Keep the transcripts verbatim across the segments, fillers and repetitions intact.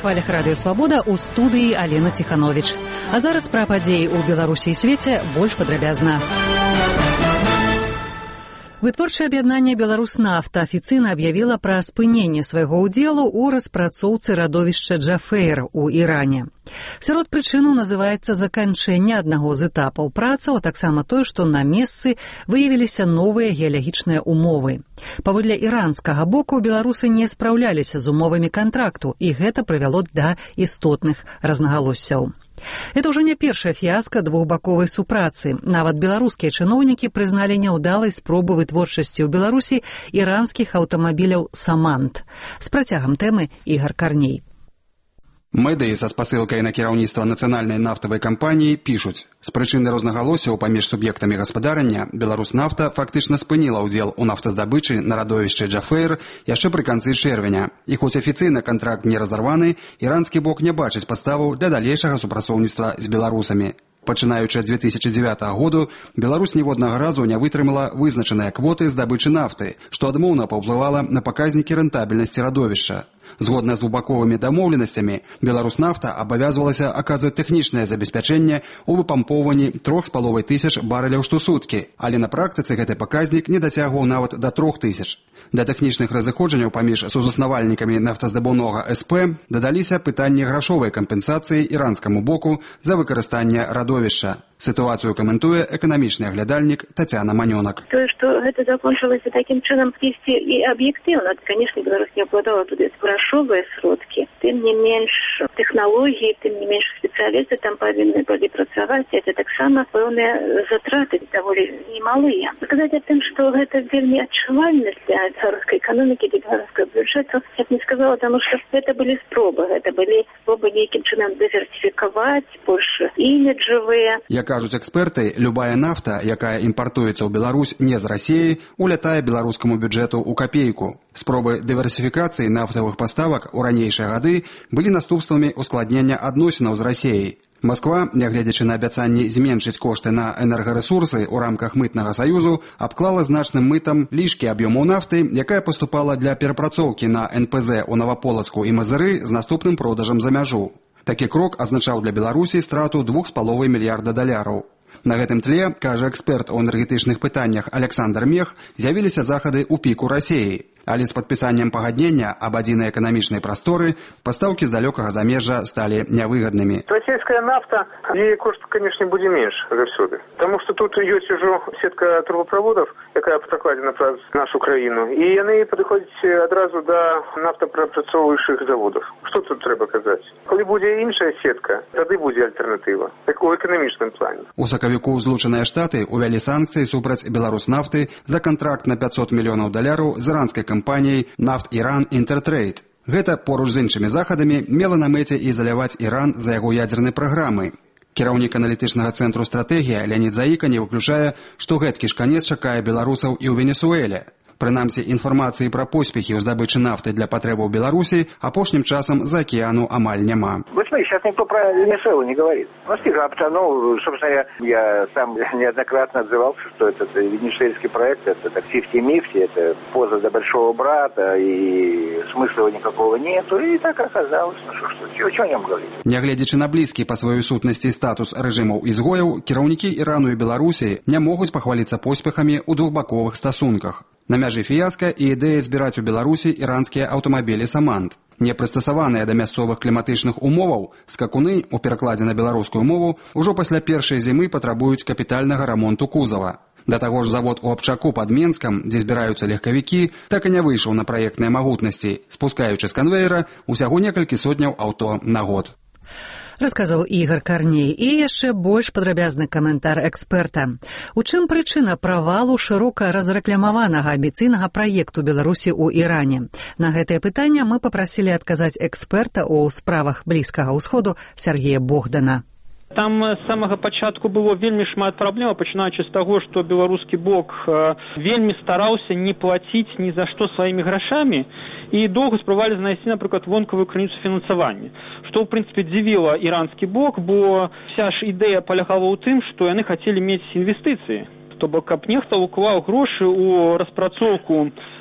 хвалях радыё «Свабода» ў студыі Алена Ціхановіч. А зараз пра падзеі ў Беларусі і свеце больш падрабязна. Вытворчае аб'яднанне «Беларуснафта» афіцыйна аб'явіла пра спыненне свайго ўдзелу ў распрацоўцы радовішча Джафейр у Іране. Сярод прычынаў называецца заканчэнне аднаго з этапаў працаў, а таксама тое, што на месцы выявіліся новыя геалагічныя умовы. Паводле іранскага боку, беларусы не спраўляліся з умовамі кантракту, і гэта прывяло да істотных рознагалоссяў. Это ўжо не першая фіяска двухбаковай супрацы. Нават беларускія чыноўнікі прызналі няўдалай спробы вытворчасці ў Беларусі іранскіх аўтамабіляў «Самант». З працягам тэмы Ігар Карней. Медыі са спасылкай на кіраўніцтва нацыянальнай нафтавай кампаніі пішуць: з прычыны рознагалоссяў паміж суб'ектамі гаспадарання «Беларуснафта» фактычна спыніла ўдзел у нафтаздабычы на радовішчы Джафейр яшчэ пры канцы чэрвеня. І хоць афіцыйна кантракт не разарваны, іранскі бок не бачыць падставаў для далейшага супрацоўніцтва з беларусамі. Пачынаючы ад дзве тысячы дзевятага году, Беларусь ніводнага разу не вытрымала вызначаныя квоты здабычы нафты, што адмоўна паўплывала на паказнікі рэнтабельнасці радовішча. Згодна з двухбаковымі дамоўленасцямі, «Беларуснафта» абавязвалася аказваць тэхнічнае забеспячэнне ў выпампоўванні трох з паловай тысяч барэляў штосуткі, але на практыцы гэты паказнік не дацягваў нават да трох тысяч. Да тэхнічных разыходжанняў паміж сузаснавальнікамі нафтаздабаўнога эс пэ дадаліся пытанні грашовай кампенсацыі іранскаму боку за выкарыстанне радовішча. Ситуацию каментуе эканамічны аглядальнік Тацяна Манёнак. То, что это закончилось таким чином, есть и объективно. Конечно, Беларусь не обладала туда грошовые сродки. Тем не меньше технологии, тем не меньше специалисты там повинны были працаваць. Это так само пэўныя затраты довольно немалые. Сказать о том, что это вельми адчувальна для белорусской экономики, для белорусского бюджета, я бы не сказала, потому что это были спробы. Это были спробы неким чином диверсификовать, больше имиджевые. Кажуць эксперты, любая нафта, якая імпартуецца ў Беларусь не з Расіі, улятае беларускаму бюджэту ў капейку. Спробы дыверсіфікацыі нафтавых паставак у ранейшыя гады былі наступствамі ускладнення адносінаў з Расіяй. Масква, нягледзячы на абяцанні зменшыць кошты на энергарэсурсы ў рамках мытнага саюзу, абклала значным мытам лішкі аб'ёмаў нафты, якая паступала для перапрацоўкі на эн пэ зэ ў Наваполацку і Мазыры з наступным продажам за мяжу. Такі крок азначаў для Беларусі страту двух з паловай мільярда даляраў. На гэтым тле, кажа эксперт у энергетычных пытаннях Александр Мех, з'явіліся захады ў піку Расіі. Але з падпісаннем пагаднення аб адзінай эканамічнай прасторы пастаўкі з далёкага замежжа сталі нявыгаднымі. Российская нафта, ей кошт, конечно, будет меньше заўсёды. Потому что тут есть уже сетка трубопроводов, якая прокладена праз нашу краіну, и яны падыходзяць адразу до нафтапрацоўваючых заводов. Что тут трэба казаць? Калі будзе іншая сетка, тады будзе альтэрнатыва, так у эканамічным плане. У сакавіку Злучаныя Штаты увялі санкцыі супраць Беларуснафты за кантракт на пятьсот мільёнаў даляраў з іранскай кампаніяй «Нафт Иран Интертрейд». Гэта, поруч з іншымі захадамі, мела на мэце ізаляваць Іран за яго ядзернай праграмай. Кіраўнік аналітычнага цэнтру «Стратэгія» Леонид Заіка не выключае, што гэткі ж канец чакае беларусаў і ў Венесуэле. Прынамсі, інфармацыі пра поспехі ў здабычы нафты для патрэбаў Беларусі апошнім часам за океану амаль няма. Вот смотри, сейчас никто про Венесуэлу не говорит. Ну, стига-то, ну, собственно, я, я сам неоднократно отзывался, что этот венесуэльский проект, это фифти-мифти, это поза до большого брата, и смысла никакого нету, и так оказалось. Ну, что, что, что о нем говорить? Нягледзячы на блізкі па сваёй сутнасці статус рэжымаў ізгояў, кіраўнікі Ірану і Беларусі не могуць пахваліцца поспехамі ў двухбаковых стасунках. На мяжы фіяска і ідэя збіраць у Беларусі іранскія аўтамабілі «Самант». Непрыстасаваныя да мясцовых кліматычных умоваў, скакуны, у перакладзе на беларускую мову, ужо пасля першай зімы патрабуюць капітальнага рамонту кузава. Да таго ж завод у Абчаку пад Менскам, дзе збіраюцца легкавікі, так і не выйшаў на праектныя магутнасці, спускаючы з канвеера усяго некалькі сотняў аўто на год. Расказаў Ігар Карней. І яшчэ больш падрабязны каментар эксперта. У чым прычына правалу шырока разрэкламаванага амбіцыйнага праекту Беларусі ў Іране? На гэтае пытанне мы папрасілі адказаць эксперта ў справах Блізкага ўсходу Сергея Богдана. Там з самага пачатку было вельмі шмат праблем, пачынаючы з таго, што беларускі бок вельмі стараўся не плаціць ні за што сваімі грашамі і доўга спрабавалі знайсці, напрыклад, вонкавую крыніцу фінансавання, што, ў прынцыпе, дзівіла іранскі бок, бо вся ж ідэя палягала ў тым, што яны хацелі мець інвестыцыі. То бок, каб нехта ўклаў грошы ў распрацоўку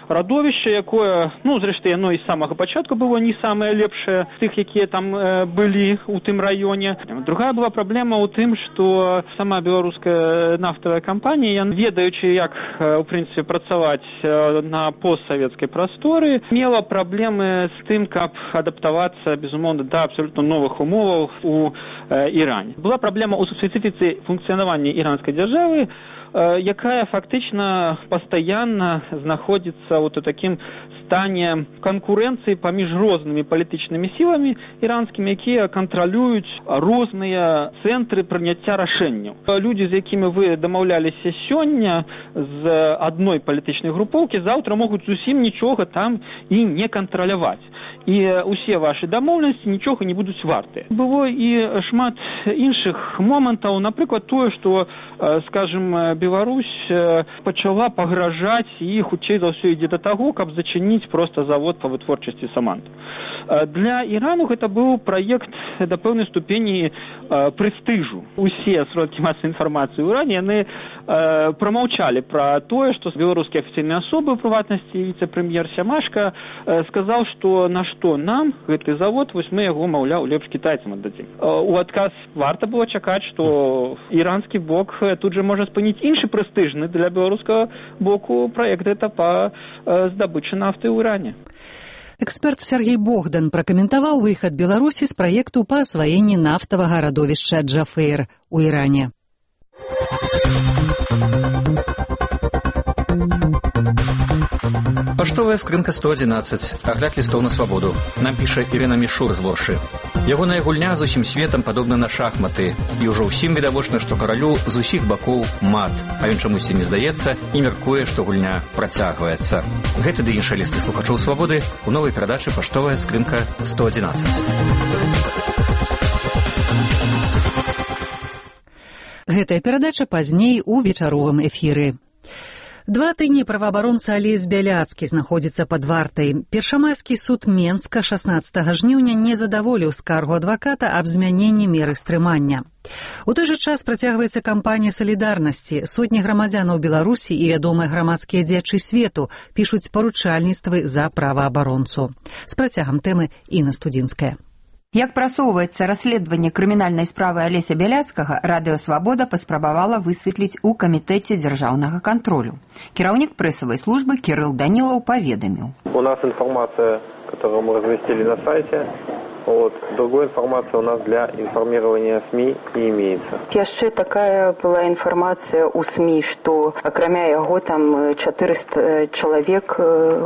радовішча, якое, ну, зрэшты, яно і з самага пачатку было не самае лепшае з тых, якія там э, былі ў тым раёне. Другая была праблема ў тым, што сама беларуская нафтавая кампанія, ведаючы, як, у прынцыпе, працаваць на постсавецкай прасторы, мела праблемы з тым, каб адаптавацца, безумоўна, да абсолютно новых умоваў у э, Іране. Была праблема ў спецыфіцы функцыянавання іранскай дзяржавы, якая фактычна пастаянна знаходзіцца ў такім стане канкурэнцыі паміж рознымі палітычнымі сіламі іранскімі, якія кантралююць розныя цэнтры прыняцця рашэнняў. Людзі, з якімі вы дамаўляліся сёння з адной палітычнай групоўкі, заўтра могуць зусім нічога там і не кантраляваць. І ўсе вашы дамоўленасці нічога не будуць вартыя. Было і шмат іншых момантаў, напрыклад, тое, што, скажем, Беларусь пачала пагражаць і хутчэй за ўсё ідзе да таго, каб зачыніць проста завод па вытворчасці саманту. Для Ірану гэта быў праект да пэўнай ступені прэстыжу. Усе сродкі масавай інфармацыі ў Іране, яны прамаўчалі пра тое, што беларускія афіцыйныя асобы, у прыватнасці віцэ-прэм'ер Сямашка, сказаў, што на што нам гэты завод, вось мы яго, маўляў, лепш кітайцам аддадзім. У адказ варта было чакаць, што іранскі бок тут жа можа спыніць іншы прэстыжны для беларускага боку праект гэта па здабычы нафты ў Іране. Эксперт Сергей Богдан пракаментаваў выхад Беларусі з праекту па асваенні нафтавага радовішча Джафейр у Іране. Паштовая скрынка сто адзінаццаць. Агляд лістоў на свабоду. Нам піша Ірына Мішур з Воршы. Ягоная гульня з усім светам падобна на шахматы. І ўжо ўсім відавочна, што каралю з усіх бакоў мат. А ён чамусьці не здаецца і мяркуе, што гульня працягваецца. Гэты ды іншыя лісты слухачоў свабоды у новай перадачы «Паштовая скрынка сто адзінаццаць». Гэтая перадача пазней у вечаровым эфіры. Два тыдні праваабаронца Алесь Бяляцкі знаходзіцца пад вартай. Першамайскі суд Менска шаснаццатага жніўня не задаволіў скаргу адваката аб змяненні меры стрымання. У той жа час працягваецца кампанія салідарнасці. Сотні грамадзянаў Беларусі і вядомыя грамадскія дзеячы свету пішуць паручальніцтвы за праваабаронцу. З працягам тэмы Інна Студзінская. Як прасоўваецца расследаванне крымінальнай справы Алеся Бяляцкага, Радыё Свабода паспрабавала высветліць у камітэце дзяржаўнага кантролю. Кіраўнік прэсавай службы Кірыл Данілаў паведаміў. У нас информация, которую мы разместили на сайте. Вот. Другой информации у нас для информирования СМИ не имеется. Яшчэ такая была информация у СМИ, что акрамя яго там четыреста человек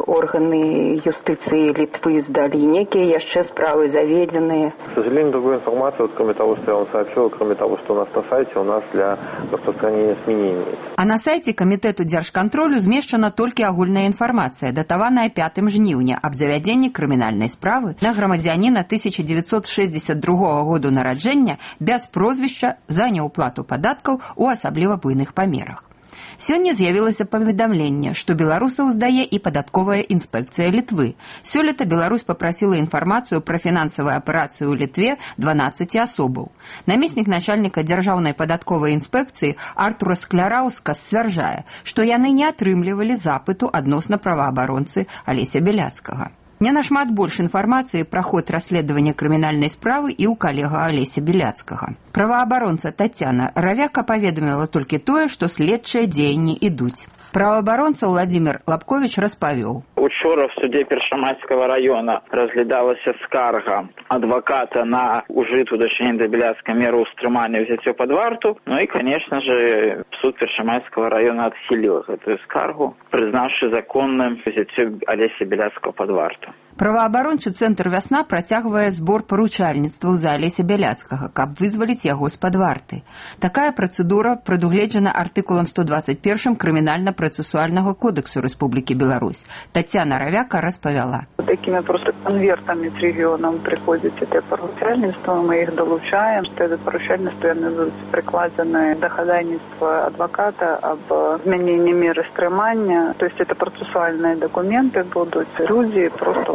органы юстиции Литвы сдали, некие яшчэ справы заведенные. К сожалению, другой информации, вот, кроме того, что я вам сообщил, кроме того, что у нас на сайте, у нас для распространения СМИ не имеется. А на сайте камітэту дзяржкантролю змешчана толькі агульная інфармацыя, датаваная пятым жніўня, аб завядзенні крымінальнай справы на грамадзяніна тысяча девятьсот шестьдесят другого году нараджэння без прозвішча за няўплату падаткаў у асабліва буйных памерах. Сёння з'явілася паведамленне, што беларусаў здае і падатковая інспекцыя Літвы. Сёлета Беларусь папрасіла інфармацыю пра фінансавыя аперацыі ў Літве дванаццаці асобаў. Намеснік начальніка дзяржаўнай падатковай інспекцыі Артура Скляраускас сцвярджае, што яны не атрымлівалі запыту адносна праваабаронцы Алеся Бяляцкага. Не нашмат больш інфармацыі пра ход расследавання крымінальнай справы і ў калега Алеся Бяляцкага. Праваабаронца Тацяна Равяка паведаміла толькі тое, што следчыя дзеянні ідуць. Праваабаронца Владзімір Лапковіч распавёў. Учора в суде Першамайскага района разглядалася скарга адваката на ужыту дачынення да Бяляцкага меру ўстрымання ўзяццё пад варту. Ну і, конечно же, суд Першамайскага района адхіліў гэтую скаргу, прызнаўшы законным ўзяццё Алеся Бяляцкага пад варту. Праваабарончы цэнтр «Вясна» працягвае збор паручальніцтваў за Алеся Бяляцкага, каб вызваліць яго з-пад варты. Такая працэдура прадугледжана артыкулам сто двадцать один Крымінальна-працэсуальнага кодексу Рэспублікі Беларусь. Тацяна Равяка распавяла. Такими просто конвертами с регионом приходит это поручальництво, мы их долучаем, что это поручальництво прикладено до ходатайства адвоката об изменении меры стримания, то есть это процессуальные документы будут, люди просто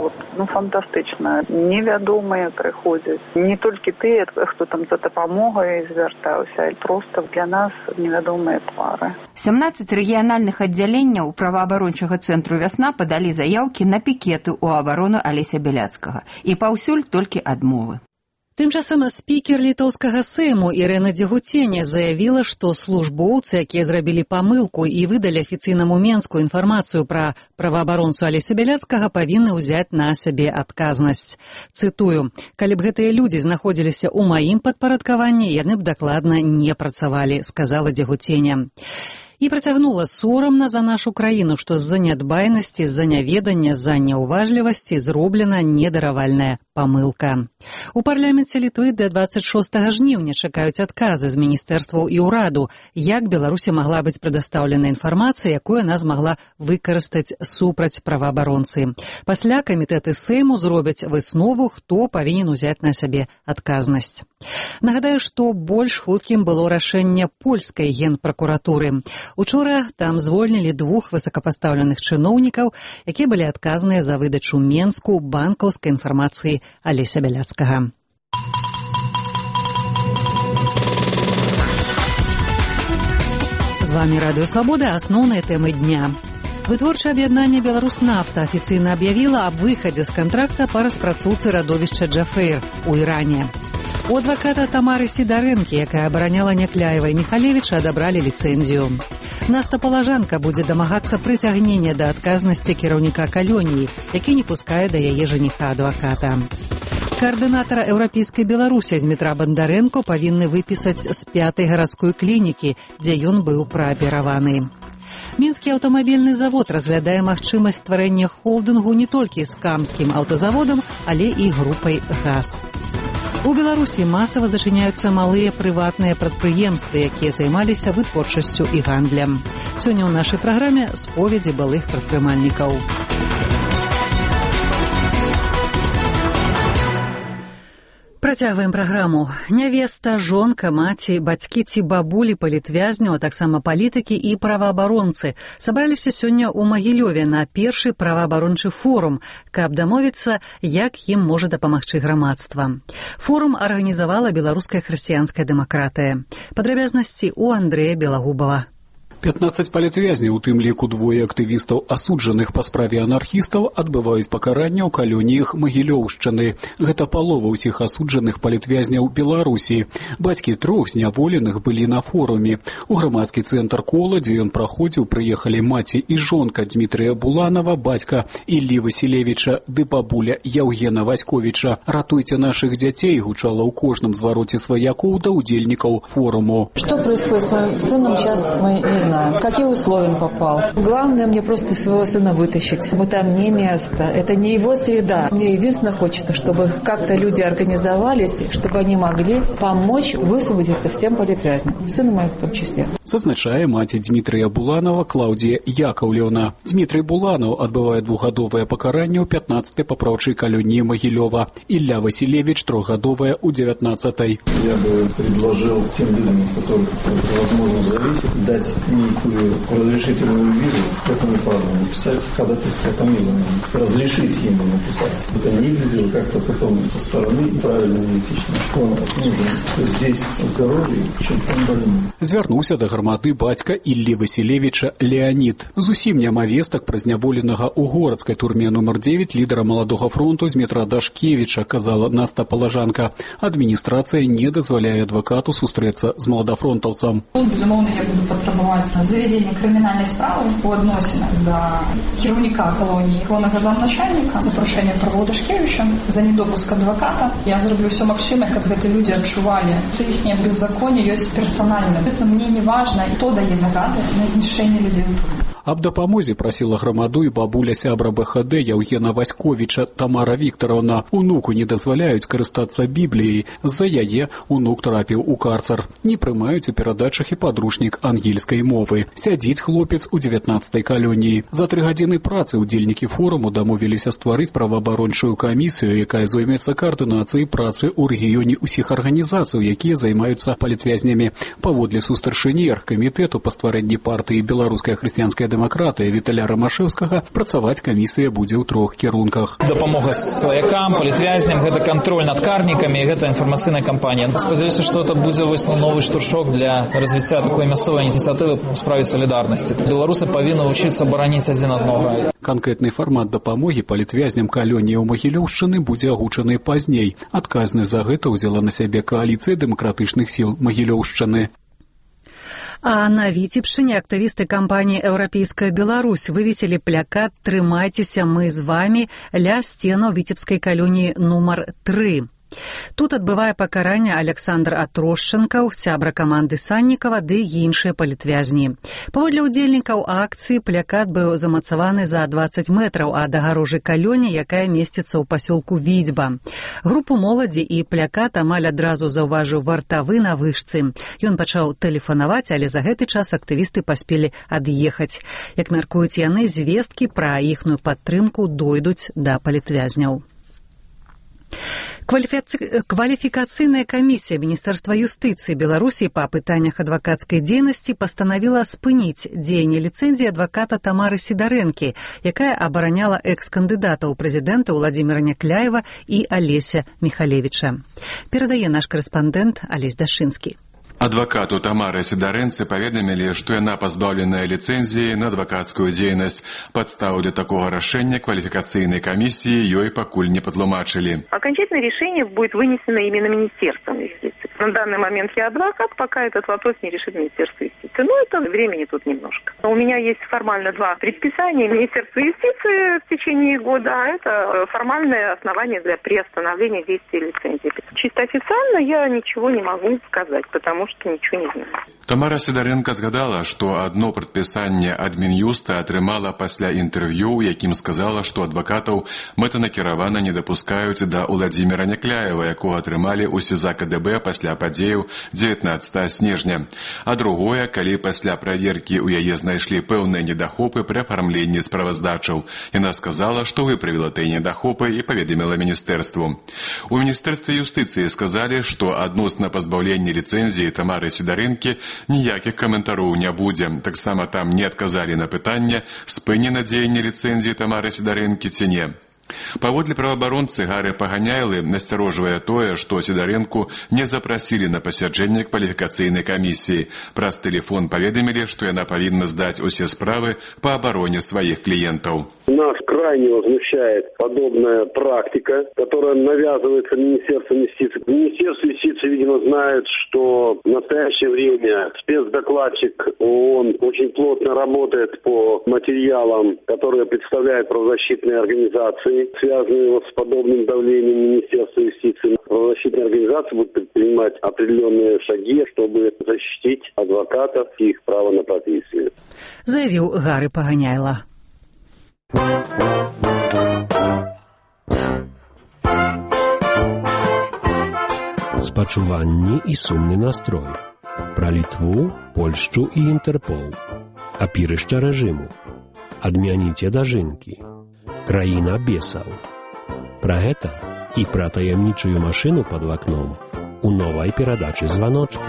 Вот, ну, фантастычна. Невядомыя прыходзяць. Не толькі тыя, хто там за дапамогай звяртаўся, а проста для нас невядомыя твары. сямнаццаць рэгіянальных аддзяленняў праваабарончага цэнтру «Вясна» падалі заяўкі на пікеты ў абарону Алеся Бяляцкага. І паўсюль толькі адмовы. Тым часам спікер літоўскага сейму Ірына Дзегуценя заявіла, што службоўцы, якія зрабілі памылку і выдалі афіцыйнаму Менску інфармацыю пра праваабаронцу Алеся Бяляцкага, павінны ўзяць на сябе адказнасць. Цытую: «Калі б гэтыя людзі знаходзіліся ў маім падпарадкаванні, яны б дакладна не працавалі», сказала Дзегуценя. І працягнула: «Сорамна за нашу краіну, што з-за нядбайнасці, з-за няведання, з-за няўважлівасці зроблена недаравальная памылка». У парламенце Літвы да дваццаць шостага жніўня чакаюць адказы з міністэрстваў і ўраду, як Беларусі магла быць прадастаўлена інфармацыя, якую яна змагла выкарыстаць супраць праваабаронцы. Пасля камітэты Сейму зробяць выснову, хто павінен узяць на сябе адказнасць. Нагадаю, што больш хуткім было рашэнне польскай генпракуратуры. Учора там звольнілі двух высокапастаўленых чыноўнікаў, якія былі адказныя за выдачу Менску банкаўскай інфармацыі Алеся Бяляцкага. З вами Радыё Свабода, асноўныя тэмы дня. Вытворчае аб'яднанне «Беларуснафта» афіцыйна аб'явіла аб выхадзе з кантракта па распрацоўцы радовішча «Джафэйр» у Іране. У адваката Тамары Сідарэнкі, якая абараняла Някляева і Міхалевіча, адабралі ліцэнзію. Наста Палажанка будзе дамагацца прыцягнення да адказнасці кіраўніка калоніі, які не пускае да яе жаніха адваката. Каардынатара еўрапейскай Беларусі Змітра Бандарэнко павінны выпісаць з пятай гарадской клінікі, дзе ён быў праапераваны. Мінскі аўтамабільны завод разглядае магчымасць стварэння холдынгу не толькі з камскім аўтазаводам, але і групай ГАЗ. У Беларусі масава зачыняюцца малыя прыватныя прадпрыемствы, якія займаліся вытворчасцю і гандлем. Сёння ў нашай праграме споведзі былых прадпрымальнікаў. Працягваем праграму. Нявеста, жонка, маці, бацькі ці бабулі палітвязняў, а таксама палітыкі і праваабаронцы сабраліся сёння ў Магілёве на першы праваабарончы форум, каб дамовіцца, як ім можа дапамагчы грамадства. Форум арганізавала беларуская хрысціянская дэмакратыя. Падрабязнасці ў Андрэя Белагубава. пятнаццаць палітвязняў, у тым ліку двое актывістаў, асуджаных па справе анархістаў, адбываюць пакаранне ў калоніях Магілёўшчыны. Гэта палова ўсіх асуджаных палітвязняў Беларусі. Бацькі трох зняволеных былі на форуме. У грамадскі цэнтр кола, дзе ён праходзіў, прыехалі маці і жонка Дмітрыя Буланова, бацька Іллі Васілевіча ды бабуля Яўгена Васьковіча. «Ратуйте наших дзяцей» гучала ў кожным звароце сваякоў да ўдзельнікаў форуму. Что происходит с моим сыном, сейчас мы не знаем. Какие условия он попал. Главное мне просто своего сына вытащить. Вот там не место, это не его среда. Мне единственное хочется, чтобы как-то люди организовались, чтобы они могли помочь высвободиться всем палітвязням, сыну моему в том числе. Зазначае маці Дмітрыя Буланова Клаўдія Яковлевна. Дмітрый Буланов адбывае двухгадовае пакаранне ў пятнаццатай папраўчай калоніі Магілёва. Ілля Васілевіч трохгадовае ў девятнадцатой. Я бы предложил тем людям, которых возможно зависит, дать некую разрешительную визу к этому парню, написать ходатайство по милованию, разрешить ему написать. Это не выглядело как-то потом со стороны правильно и этично. Что он нужен здесь здоровый, чем там больным. Звярнуўся да грамады бацька Іллі Васілевіча Леонид. Зусім няма вестак пра зняволенага ў горадскай турме нумар дзевяць лідара маладога фронту Змітра Дашкевіча, казала Наста Палажанка. Адміністрацыя не дазваляе адвакату сустрэцца з маладафронтаўцам. Безумоўна, я буду патрабаваць завядзення крымінальнай справы у адносінах да кіраўніка калоніі, галоўнага замначальніка за парушэнне правоў Дашкевіча, за недопуск адваката. Я зраблю ўсё магчымае, каб гэтыя людзі адчувалі, што іхняе беззаконне ёсць персанальным. Гэта мне не важна, і хто дае загады на знішчэнне людзей у турме. Аб дапамозе прасіла грамаду і бабуля сябра БХД Яўгена Васьковіча Тамара Віктаровна. Унуку не дазваляюць карыстацца Бібліяй. З-за яе унук трапіў у карцар. Не прымаюць у перадачах і падручнік ангельскай мовы. Сядзіць хлопец у девятнацатай калоніі. За тры гадзіны працы ўдзельнікі форуму дамовіліся стварыць праваабарончую камісію, якая зоймецца каардынацыяй працы ў рэгіёне ўсіх арганізацый, якія займаюцца палітвязнямі. Паводле сустаршыні аргкамітэту па стварэнні партыі «Беларуская хрысціянская дэмакратыя Віталя Рамашэўскага працаваць камісія будзе ў трох кірунках. Дапамога сваякам, палітвязням, гэта кантроль над карнікамі, гэта інфармацыйная кампанія. Спадзяюся, што это будзе вось новы штуршок для развіцця такой мясцовай ініцыятывы ў справе салідарнасці. Беларусы павінны вучыцца бараніць адзін аднаго. Канкрэтны фармат дапамогі палітвязням калоніяў Магілёўшчыны будзе агучаны пазней. Адказнасць за гэта ўзяла на сябе кааліцыя дэмакратычных сіл Магілёўшчыны. А на Віцебшчыне актывісты кампаніі «Еўрапейская Беларусь» вывесілі плакат «Трымайцеся, мы з вамі» ля сценаў віцебскай калоніі нумар тры. Тут адбывае пакаранне Александр Атрошчанкаў, сябра каманды Саннікава, ды іншыя палітвязні. Паводле ўдзельнікаў акцыі плакат быў замацаваны за дваццаць метраў ад агароджы калоні, якая месціцца ў пасёлку Відзьба. Групу моладзі і плакат амаль адразу заўважыў вартавы на вышцы. Ён пачаў тэлефанаваць, але за гэты час актывісты паспелі ад'ехаць. Як мяркуюць яны, звесткі пра іхную падтрымку дойдуць да палітвязняў. Кваліфікацыйная камісія Міністэрства юстыцыі Беларусі па пытаннях адвакацкай дзейнасці пастанавіла спыніць дзеянне ліцэнзіі адваката Тамары Сідарэнкі, якая абараняла экс-кандыдата ў прэзідэнта Владзіміра Някляева і Алеся Міхалевіча. Перадае наш карэспандэнт Алесь Дашынскі. Адвакату Тамары Сідарэнцы паведамілі, што яна пазбаўленая ліцэнзіі на адвакацкую дзейнасць. Падставу для такого рашэння квалификационной комиссии ёй пакуль не подлумачили. Окончательное решение будет вынесено именно Министерством юстиции. На данный момент я адвокат, пока этот вопрос не решит Министерство юстиции. Но это времени тут немножко. У меня есть формально два предписания Министерства юстиции в течение года, а это формальное основание для приостановления действия лицензии. Чисто официально я ничего не могу сказать, потому что ничего не знаю. Тамара Сідарэнка згадала, што адно прадпісанне ад Мін'юста атрымала пасля інтэрв'ю, у якім сказала, што адвакатаў мэтанакіравана не дапускаюць да Владзіміра Някляева, якога атрымалі ў СІЗА КДБ пасля падзеяў дзевятнаццатага снежня. А другое, калі пасля праверкі ў яе знайшлі пэўныя недахопы пры афармленні справаздачаў. Яна сказала, што выправіла тыя недахопы і паведаміла міністэрству. У Міністэрстве юстыцыі сказалі, што адносна пазбаўлення ліцэнзіі Тамары Сідарэнкі ніякіх каментароў не будзе. Таксама там не адказалі на пытанне, спынена дзеянне ліцэнзіі Тамары Сідарэнкі ці не. Паводле праваабаронцы Гары Паганяйлы насцярожвае тое, што Сідарэнку не запрасілі на пасяджэнне кваліфікацыйнай камісіі. Праз тэлефон паведамілі, што яна павінна здаць усе справы па абароне сваіх кліентаў. Нас крайне возмущает подобная практика, которая навязывается Министерством юстиции. Министерство юстиции, видимо, знает, что в настоящее время спецдокладчик ООН очень плотно работает по материалам, которые представляют правозащитные организации, связанные вот с подобным давлением Министерства юстиции. Правозащитные организации будут предпринимать определенные шаги, чтобы защитить адвокатов и их право на профессию. Заявил Гары Паганяйла. Спачуванні і сумны настрой. Пра Літву, Польшчу і Інтэрпол. Апірышча рэжыму. Адмяніце дажынкі. Краіна бесаў. Пра гэта і пра таямнічую машыну пад вакном у новай перадачы «Званочкі».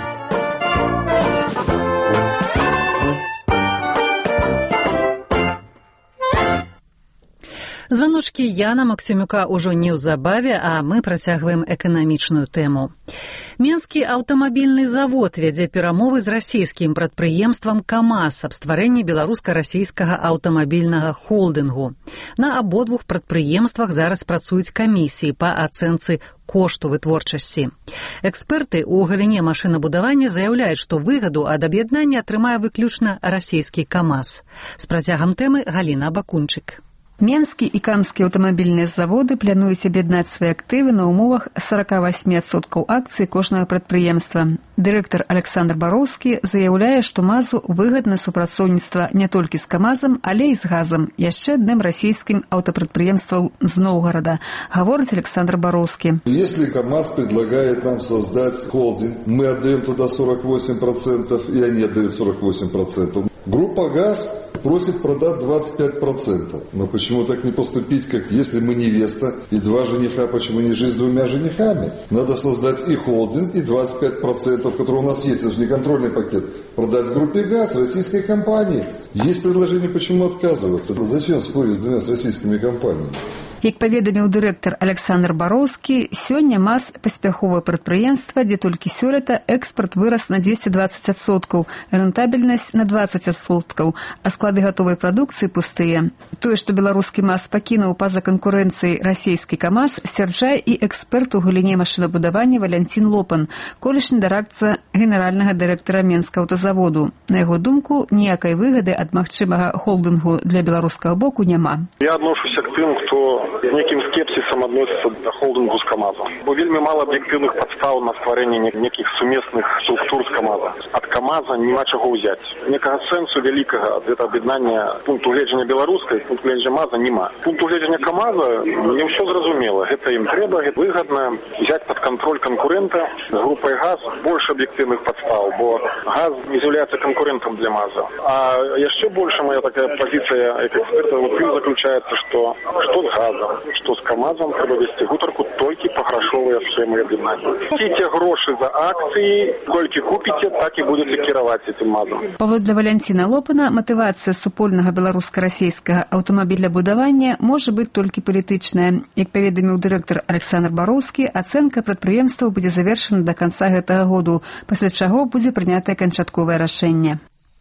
Званочкі Яна Максімюка ўжо неўзабаве, а мы працягваем эканамічную тэму. Менскі аўтамабільны завод вядзе перамовы з расійскім прадпрыемствам КамАЗ аб стварэнні беларуска-расійскага аўтамабільнага холдынгу. На абодвух прадпрыемствах зараз працуюць камісіі па ацэнцы кошту вытворчасці. Эксперты ў галіне машынабудавання заяўляюць, што выгаду ад аб'яднання атрымае выключна расійскі КамАЗ. З працягам тэмы Галіна Бакунчык. Менскі і камскі аўтамабільныя заводы плануюць аб'яднаць свае актывы на ўмовах сорок восемь адсоткаў акцый кожнага прадпрыемства. Дырэктар Александр Бароўскі заяўляе, што МАЗу выгадна супрацоўніцтва не толькі з КамАЗам, але і з газам, яшчэ адным расійскім аўтапрадпрыемствам з Новгорода, гаворыць Александр Бароўскі. Если КамАЗ предлагает нам создать холдинг, мы отдаем туда сорок восемь процентов, и они отдают сорок восемь процентов. Группа ГАЗ просит продать двадцать пять процентов. Но почему так не поступить, как если мы невеста и два жениха, почему не жить с двумя женихами? Надо создать и холдинг, и двадцать пять процентов, которые у нас есть, это же не контрольный пакет, продать в группе ГАЗ российской компании. Есть предложение, почему отказываться. Зачем спорить с двумя с российскими компаниями? Як паведаміў дырэктар Александр Бароўскі, сёння МАЗ паспяховае прадпрыемства, дзе толькі сёлета экспарт вырас на двести двадцать адсоткаў, рэнтабельнасць на двадцать адсоткаў, а склады гатовай прадукцыі пустыя. Тое, што беларускі МАЗ пакінуў па-за канкурэнцыяй расійскі КАМАЗ, сцвярджае і эксперт у галіне машынабудавання Валянцін Лопан, колішні дарадца генеральнага дырэктара Менскага аўтазаводу. На яго думку, ніякай выгады ад магчымага холдынгу для беларускага боку няма. Я адношуся к тым, хто з неким скепсисом относится до холдингу с КАМАЗом. Бо вельми мало объективных подстав на створение неких сумесных структур с КАМАЗа. От КАМАЗа нема чего взять. Некого сенсу великого от этого объединения пункту гледження белорусской, пункту гледження МАЗа нема. Пункту гледження КАМАЗа не все зразумело. Это им треба, это выгодно взять под контроль конкурента. С группой ГАЗ больше объективных подстав, бо ГАЗ не является конкурентом для МАЗа. А еще больше моя такая позиция эксперта вот заключается, что что с ГАЗом, что с КАМАЗом треба вести гутарку толькі па грашовыя схемы аб'яднання. Кіце грошы за акцыі, колькі купіце, так і будете кіраваць этим МАЗом. Паводле Валянціна Лопана, матывацыя супольнага беларуска-расійскага аўтамабілябудавання можа быць толькі палітычная. Як паведаміў дырэктар Александр Бароўскі, ацэнка прадпрыемства будзе завершана да канца гэтага году, пасля чаго будзе прынятае канчатковае рашэнне.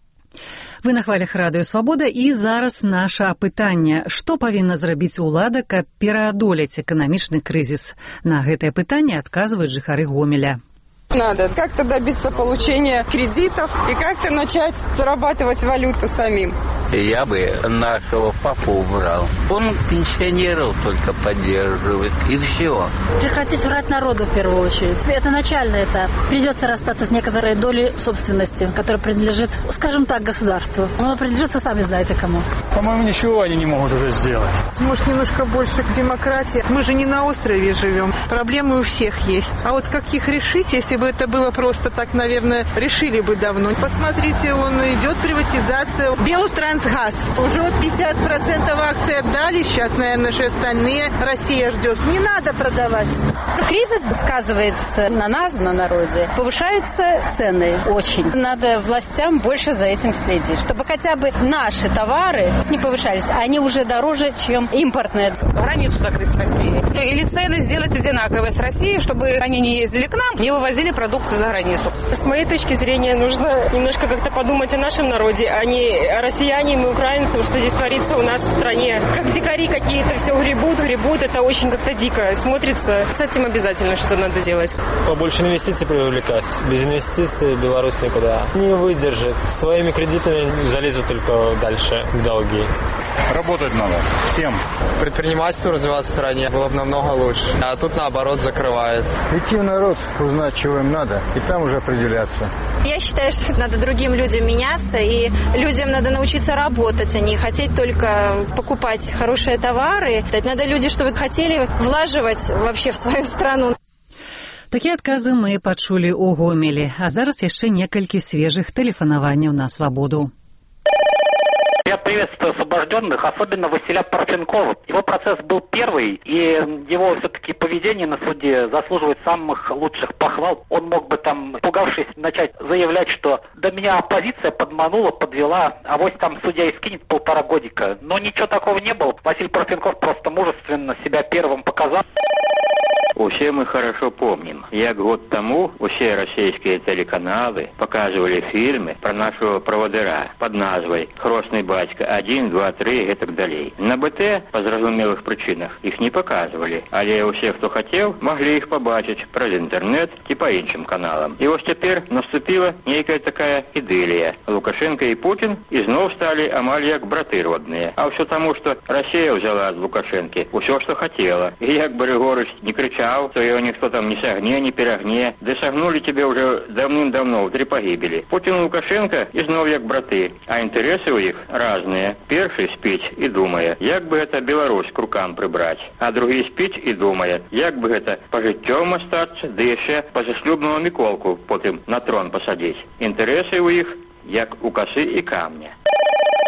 Вы на хвалях радыё Свабода, і зараз наша апытанне. Што павінна зрабіць улада, каб пераадолець эканамічны крызіс? На гэтае пытанне адказваюць жыхары Гомеля. Надо как-то добиться получения кредитов и как-то начать зарабатывать валюту самим. Я бы нашего папу убрал. Он пенсионеров только поддерживает, и все. Прекратить врать народу в первую очередь. Это начальный этап. Придется расстаться с некоторой долей собственности, которая принадлежит, скажем так, государству. Но принадлежит, вы сами знаете кому. По-моему, ничего они не могут уже сделать. Может, немножко больше к демократии. Мы же не на острове живем. Проблемы у всех есть. А вот как их решить, если бы это было просто так, наверное, решили бы давно. Посмотрите, он идет приватизация. Белтрансгаз. Уже пятьдесят процентов акций отдали. Сейчас, наверное, же остальные Россия ждет. Не надо продавать. Кризис сказывается на нас, на народе. Повышаются цены очень. Надо властям больше за этим следить. Чтобы хотя бы наши товары не повышались. Они уже дороже, чем импортные. Границу закрыть с Россией. Или цены сделать одинаковые с Россией, чтобы они не ездили к нам, не вывозили продукты за границу. С моей точки зрения, нужно немножко как-то подумать о нашем народе, а не о россиянам и украинцам, что здесь творится у нас в стране. Как дикари какие-то все гребут, гребут, это очень как-то дико смотрится. С этим обязательно что надо делать. Побольше инвестиций привлекать. Без инвестиций Беларусь никуда не выдержит. Своими кредитами залезут только дальше в долги. Работать надо всем. Предпринимательство развиваться в стране было бы намного лучше. А тут наоборот закрывает. Идти в народ, узнать, чего им надо, и там уже определяться. Я считаю, что надо другим людям меняться, и людям надо научиться работать, а не хотеть только покупать хорошие товары. Надо люди, чтобы хотели влаживать вообще в свою страну. Такія адказы мы пачулі ў Гомелі, а зараз яшчэ некалькі свежых тэлефанаванняў на Свабоду. Я приветствую освобожденных, особенно Василя Парфенкова. Его процесс был первый, и его все-таки поведение на суде заслуживает самых лучших похвал. Он мог бы там, пугавшись, начать заявлять, что да меня оппозиция подманула, подвела, а вот там судья и скинет полтора годика. Но ничего такого не было. Василий Парфенков просто мужественно себя первым показал. Усе мы хорошо помним, як год тому усе российские телеканалы показывали фильмы про нашего проводыра под назвой «Хросный батька один, два, три» и так далее. На БТ по зразумелых причинах их не показывали, але усе, кто хотел, могли их побачить праз интернет и по іншим каналам. И вот теперь наступила некая такая идиллия. Лукашенко и Путин изноў стали амаль як браты родные. А все тому, что Россия взяла от Лукашенки все, что хотела. И як бы Григорыч не кричал, то его никто там не согне, не перагне. Да согнули тебе уже давным-давно в три погибели. Путин и Лукашенко изноў як браты, а интересы у них разные. Перший спить и думая, як бы это Беларусь к рукам прибрать, а другие спить и думая, як бы это пожиттём остаться, да еще позашлюбного Миколку потом на трон посадить. Интересы у них як у косы и камня.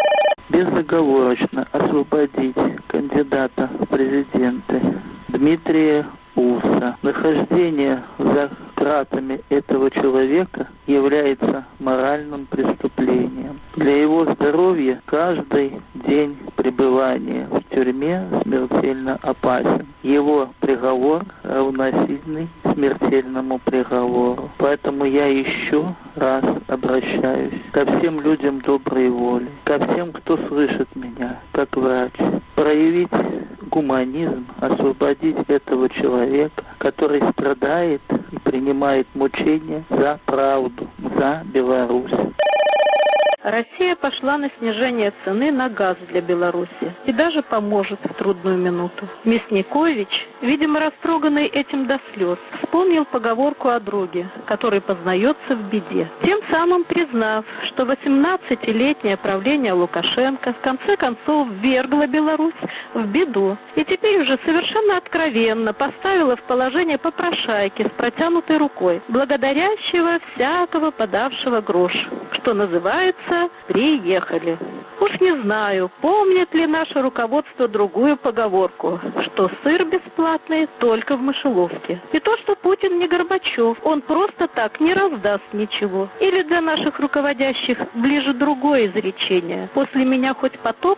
безоговорочно освободить кандидата в президенты Дмитрия Уса. Нахождение за кратами этого человека является моральным преступлением. Для его здоровья каждый день пребывания в тюрьме смертельно опасен. Его приговор равносильный смертельному приговору. Поэтому я еще раз обращаюсь ко всем людям доброй воли, ко всем, кто слышит меня, как врач, проявить гуманизм, освободить этого человека, который страдает и принимает мучения за правду, за Беларусь. Россия пошла на снижение цены на газ для Беларуси и даже поможет в трудную минуту. Мясникович, видимо растроганный этим до слез, вспомнил поговорку о друге, который познается в беде. Тем самым признав, что восемнадцатилетнее правление Лукашенко в конце концов ввергло Беларусь в беду и теперь уже совершенно откровенно поставило в положение попрошайки с протянутой рукой, благодарящего всякого подавшего грош, что называется «приехали». Уж не знаю, помнит ли наше руководство другую поговорку, что сыр бесплатный только в мышеловке. И то, что Путин не Горбачев, он просто так не раздаст ничего. Или для наших руководящих ближе другое изречение: «После меня хоть потоп».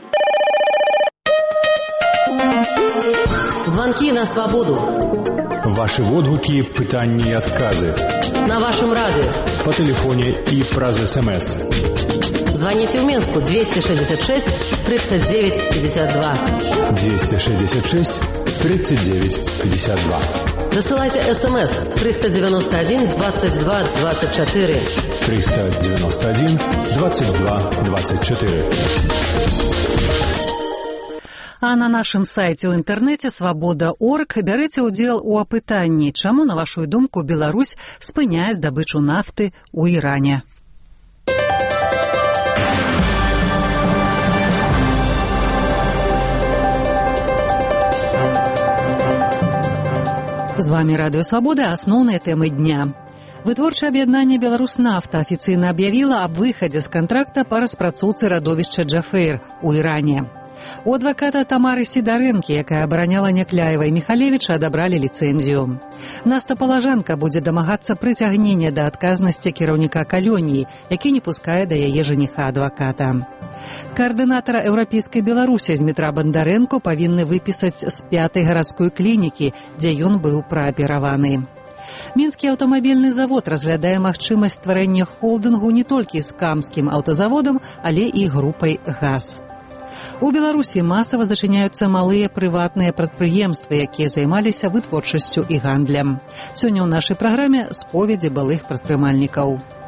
Звонки на свободу. Ваши водгуки, пытанні і отказы. На вашем радио. По телефоне и праз СМС. Звоните в Минску двести шестьдесят шесть тридцать девять пятьдесят два. двести шестьдесят шесть тридцать девять пятьдесят два. Досылайте СМС триста девяносто один двадцать два двадцать четыре. триста девяносто один двадцать два двадцать четыре. А на нашым сайце ў інтэрнэце свабода точка орг бярэце ўдзел у апытанні, чаму, на вашу думку, Беларусь спыняе здабычу нафты ў Іране. З вами Радыё Свабода, асноўныя тэмы дня. Вытворчае аб'яднанне «Беларуснафта» афіцыйна аб'явіла аб выхадзе з кантракта па распрацоўцы радовішча Джафэйр у Іране. У адваката Тамары Сідарэнкі, якая абараняла Някляева і Міхалевіча, адабралі ліцэнзію. Наста Палажанка будзе дамагацца прыцягнення да адказнасці кіраўніка калоніі, які не пускае да яе жаніха адваката. Каардынатара еўрапейскай Беларусі Змітра Бандарэнко павінны выпісаць з пятай гарадской клінікі, дзе ён быў праапераваны. Мінскі аўтамабільны завод разглядае магчымасць стварэння холдынгу не толькі з камскім аўтазаводам, але і групай ГАЗ. У Беларусі масава зачыняюцца малыя прыватныя прадпрыемствы, якія займаліся вытворчасцю і гандлем. Сёння ў нашай праграме споведзі былых прадпрымальнікаў.